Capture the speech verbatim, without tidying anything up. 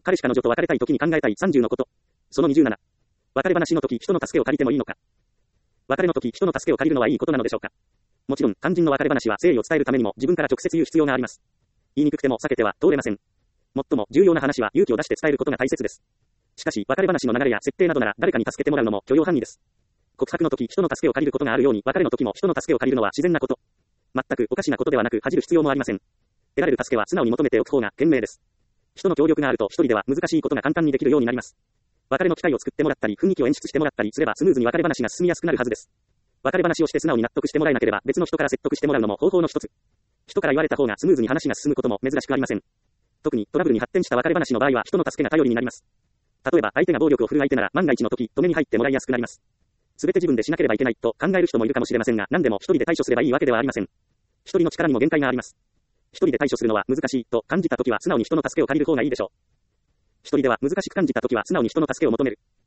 彼氏彼女と別れたい時に考えたいさんじゅうのこと。そのにじゅうなな。別れ話の時、人の助けを借りてもいいのか。別れの時、人の助けを借りるのはいいことなのでしょうか。もちろん、肝心の別れ話は誠意を伝えるためにも自分から直接言う必要があります。言いにくくても避けては通れません。最も重要な話は勇気を出して伝えることが大切です。しかし、別れ話の流れや設定などなら誰かに助けてもらうのも許容範囲です。告白の時、人の助けを借りることがあるように、別れの時も人の助けを借りるのは自然なこと。全くおかしなことではなく恥じる必要もありません。得られる助けは素直に求めておく方が賢明です。人の協力があると一人では難しいことが簡単にできるようになります。別れの機会を作ってもらったり、雰囲気を演出してもらったりすればスムーズに別れ話が進みやすくなるはずです。別れ話をして素直に納得してもらえなければ別の人から説得してもらうのも方法の一つ。人から言われた方がスムーズに話が進むことも珍しくありません。特にトラブルに発展した別れ話の場合は人の助けが頼りになります。例えば相手が暴力を振る相手なら万が一の時、止めに入ってもらいやすくなります。すべて自分でしなければいけないと考える人もいるかもしれませんが、何でも一人で対処すればいいわけではありません。一人の力にも限界があります。一人で対処するのは難しいと感じた時は素直に人の助けを借りる方がいいでしょう。一人では難しく感じた時は素直に人の助けを求める。